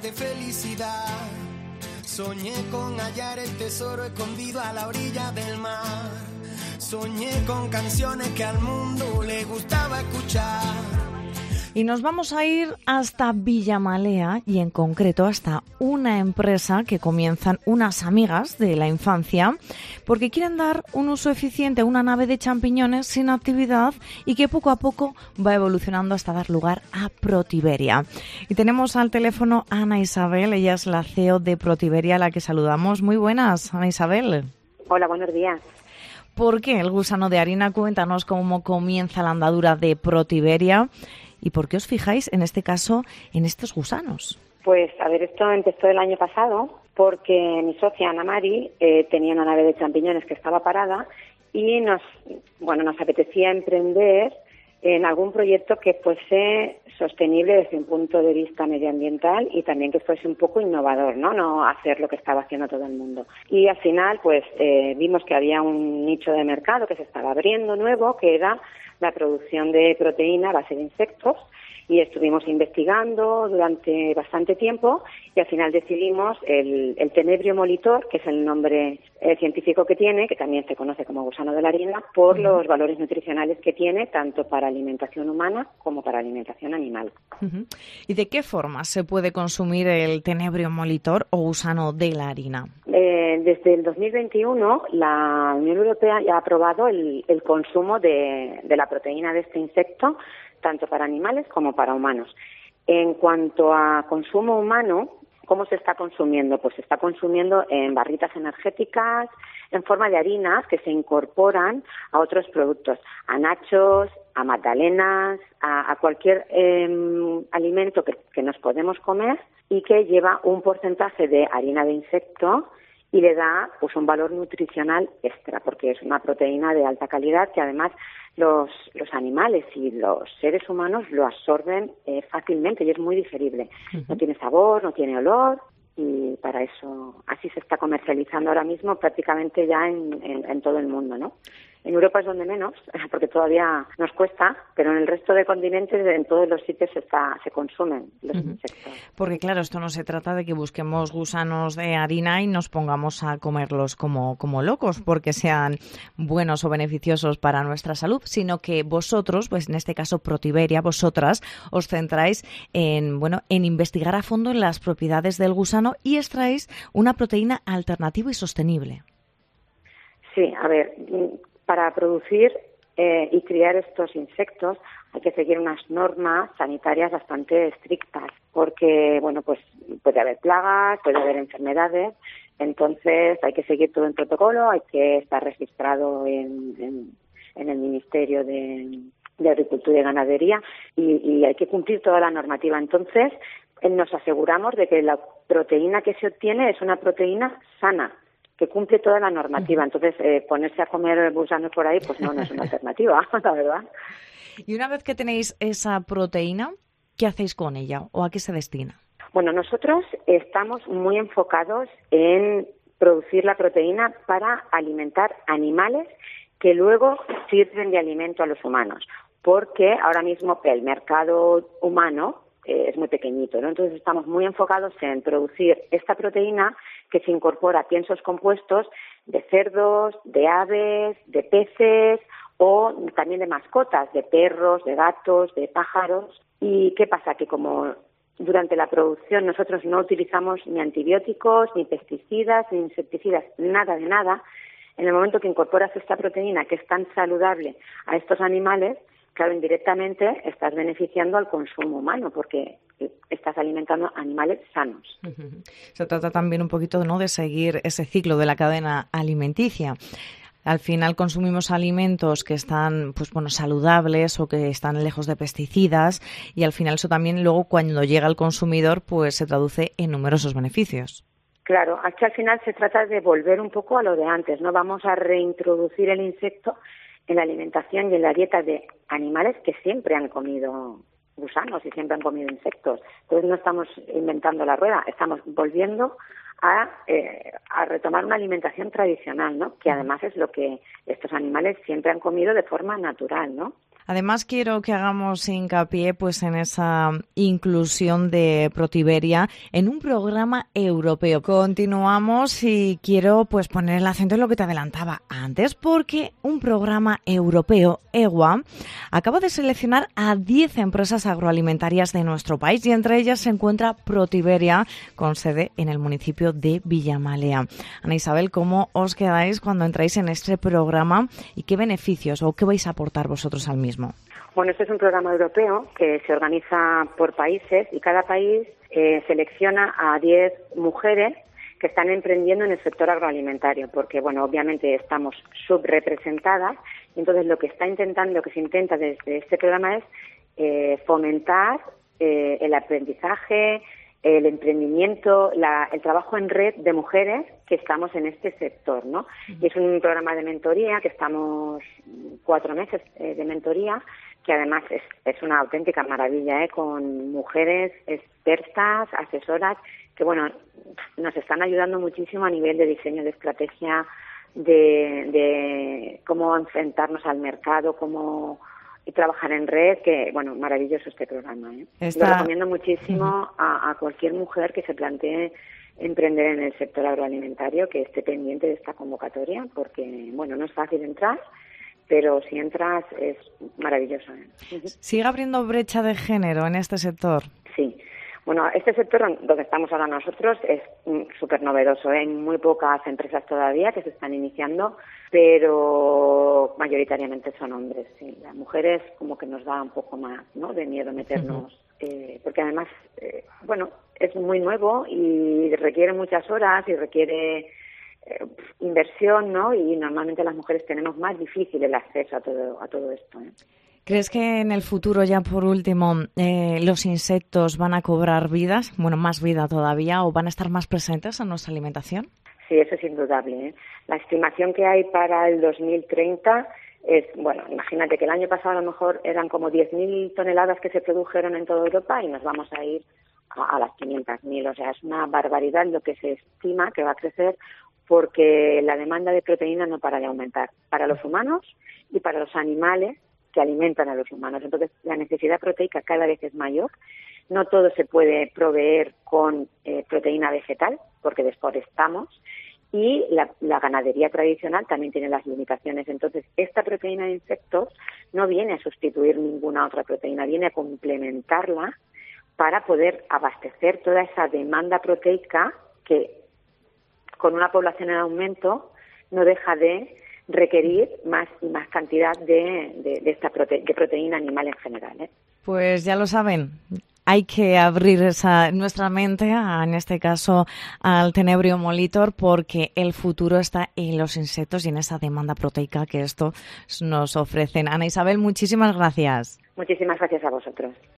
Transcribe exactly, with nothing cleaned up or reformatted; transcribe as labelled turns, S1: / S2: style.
S1: de felicidad. Soñé con hallar el tesoro escondido a la orilla del mar. Soñé con canciones que al mundo le gustaba escuchar.
S2: Y nos vamos a ir hasta Villamalea y en concreto hasta una empresa que comienzan unas amigas de la infancia porque quieren dar un uso eficiente a una nave de champiñones sin actividad y que poco a poco va evolucionando hasta dar lugar a Protiberia. Y tenemos al teléfono a Ana Isabel, ella es la C E O de Protiberia, a la que saludamos. Muy buenas, Ana Isabel.
S3: Hola, buenos días.
S2: ¿Por qué el gusano de harina? Cuéntanos cómo comienza la andadura de Protiberia. ¿Y por qué os fijáis, en este caso, en estos gusanos?
S3: Pues, a ver, esto empezó el año pasado porque mi socia Ana Mari eh, tenía una nave de champiñones que estaba parada y nos, bueno, nos apetecía emprender en algún proyecto que fuese sostenible desde un punto de vista medioambiental y también que fuese un poco innovador, ¿no? No hacer lo que estaba haciendo todo el mundo. Y al final, pues, eh, vimos que había un nicho de mercado que se estaba abriendo nuevo, que era la producción de proteína a base de insectos, y estuvimos investigando durante bastante tiempo y al final decidimos el, el tenebrio molitor, que es el nombre eh, científico que tiene, que también se conoce como gusano de la harina, por uh-huh. los valores nutricionales que tiene, tanto para alimentación humana como para alimentación animal.
S2: Uh-huh. ¿Y de qué forma se puede consumir el tenebrio molitor o gusano de la harina?
S3: Eh, desde el dos mil veintiuno la Unión Europea ya ha aprobado el, el consumo de, de la proteína de este insecto, tanto para animales como para humanos. En cuanto a consumo humano, ¿cómo se está consumiendo? Pues se está consumiendo en barritas energéticas, en forma de harinas que se incorporan a otros productos, a nachos, a magdalenas, a, a cualquier eh, alimento que, que nos podemos comer y que lleva un porcentaje de harina de insecto y le da pues un valor nutricional extra, porque es una proteína de alta calidad que además los, los animales y los seres humanos lo absorben eh, fácilmente y es muy digerible. Uh-huh. No tiene sabor, no tiene olor y para eso así se está comercializando ahora mismo prácticamente ya en, en, en todo el mundo, ¿no? En Europa es donde menos, porque todavía nos cuesta, pero en el resto de continentes, en todos los sitios se, está, se consumen los uh-huh. insectos.
S2: Porque claro, esto no se trata de que busquemos gusanos de harina y nos pongamos a comerlos como, como locos porque sean buenos o beneficiosos para nuestra salud, sino que vosotros, pues en este caso Protiberia, vosotras os centráis en, bueno, en investigar a fondo las propiedades del gusano y extraéis una proteína alternativa y sostenible.
S3: Sí, a ver, para producir eh, y criar estos insectos hay que seguir unas normas sanitarias bastante estrictas porque, bueno, pues puede haber plagas, puede haber enfermedades, entonces hay que seguir todo el protocolo, hay que estar registrado en, en, en el Ministerio de, de Agricultura y Ganadería y, y hay que cumplir toda la normativa. Entonces eh, nos aseguramos de que la proteína que se obtiene es una proteína sana, que cumple toda la normativa. Entonces, eh, ponerse a comer gusanos por ahí, pues no, no es una alternativa, la verdad.
S2: Y una vez que tenéis esa proteína, ¿qué hacéis con ella o a qué se destina?
S3: Bueno, nosotros estamos muy enfocados en producir la proteína para alimentar animales que luego sirven de alimento a los humanos, porque ahora mismo el mercado humano eh, es muy pequeñito, ¿no? Entonces estamos muy enfocados en producir esta proteína que se incorpora a piensos compuestos de cerdos, de aves, de peces o también de mascotas, de perros, de gatos, de pájaros. ¿Y qué pasa? Que como durante la producción nosotros no utilizamos ni antibióticos, ni pesticidas, ni insecticidas, nada de nada, en el momento que incorporas esta proteína que es tan saludable a estos animales, claro, indirectamente estás beneficiando al consumo humano porque estás alimentando animales sanos.
S2: Uh-huh. Se trata también un poquito, ¿no?, de seguir ese ciclo de la cadena alimenticia. Al final consumimos alimentos que están, pues bueno, saludables o que están lejos de pesticidas y al final eso también luego cuando llega al consumidor pues se traduce en numerosos beneficios.
S3: Claro, aquí al final se trata de volver un poco a lo de antes, ¿no? Vamos a reintroducir el insecto en la alimentación y en la dieta de animales que siempre han comido gusanos y siempre han comido insectos. Entonces no estamos inventando la rueda, estamos volviendo a, eh, a retomar una alimentación tradicional, ¿no? Que además es lo que estos animales siempre han comido de forma natural, ¿no?
S2: Además, quiero que hagamos hincapié pues en esa inclusión de Protiberia en un programa europeo. Continuamos y quiero pues poner el acento en lo que te adelantaba antes, porque un programa europeo, EWA, acaba de seleccionar a diez empresas agroalimentarias de nuestro país y entre ellas se encuentra Protiberia, con sede en el municipio de Villamalea. Ana Isabel, ¿cómo os quedáis cuando entráis en este programa y qué beneficios o qué vais a aportar vosotros al mismo?
S3: Bueno, este es un programa europeo que se organiza por países y cada país eh, selecciona a diez mujeres que están emprendiendo en el sector agroalimentario, porque, bueno, obviamente estamos subrepresentadas y entonces lo que está intentando, lo que se intenta desde este programa es eh, fomentar eh, el aprendizaje, el emprendimiento, la, el trabajo en red de mujeres que estamos en este sector, ¿no? Y es un programa de mentoría que estamos cuatro meses eh, de mentoría, que además es, es una auténtica maravilla, ¿eh? Con mujeres expertas, asesoras, que bueno, nos están ayudando muchísimo a nivel de diseño de estrategia, de, de cómo enfrentarnos al mercado, cómo y trabajar en red, que, bueno, maravilloso este programa, ¿eh? Está... Lo recomiendo muchísimo uh-huh. a, a cualquier mujer que se plantee emprender en el sector agroalimentario, que esté pendiente de esta convocatoria, porque, bueno, no es fácil entrar, pero si entras es maravilloso, ¿eh? Uh-huh.
S2: ¿Sigue abriendo brecha de género en este sector?
S3: Sí. Bueno, este sector donde estamos ahora nosotros es súper novedoso, ¿eh? Hay muy pocas empresas todavía que se están iniciando, pero mayoritariamente son hombres, sí. Las mujeres como que nos da un poco más, ¿no?, de miedo meternos, uh-huh. eh, porque además, eh, bueno, es muy nuevo y requiere muchas horas y requiere eh, inversión, ¿no?, y normalmente las mujeres tenemos más difícil el acceso a todo, a todo esto, ¿eh?
S2: ¿Crees que en el futuro, ya por último, eh, los insectos van a cobrar vidas, bueno, más vida todavía, o van a estar más presentes en nuestra alimentación?
S3: Sí, eso es indudable, ¿eh? La estimación que hay para el dos mil treinta es, bueno, imagínate que el año pasado a lo mejor eran como diez mil toneladas que se produjeron en toda Europa y nos vamos a ir a, a las quinientas mil. O sea, es una barbaridad lo que se estima que va a crecer porque la demanda de proteína no para de aumentar para los humanos y para los animales que alimentan a los humanos. Entonces, la necesidad proteica cada vez es mayor. No todo se puede proveer con eh, proteína vegetal, porque desforestamos, y la, la ganadería tradicional también tiene las limitaciones. Entonces, esta proteína de insectos no viene a sustituir ninguna otra proteína, viene a complementarla para poder abastecer toda esa demanda proteica que, con una población en aumento, no deja de requerir más y más cantidad de, de, de esta prote- de proteína animal en general, ¿eh?
S2: Pues ya lo saben, hay que abrir esa, nuestra mente, a, en este caso al Tenebrio Molitor, porque el futuro está en los insectos y en esa demanda proteica que estos nos ofrecen. Ana Isabel, muchísimas gracias.
S3: Muchísimas gracias a vosotros.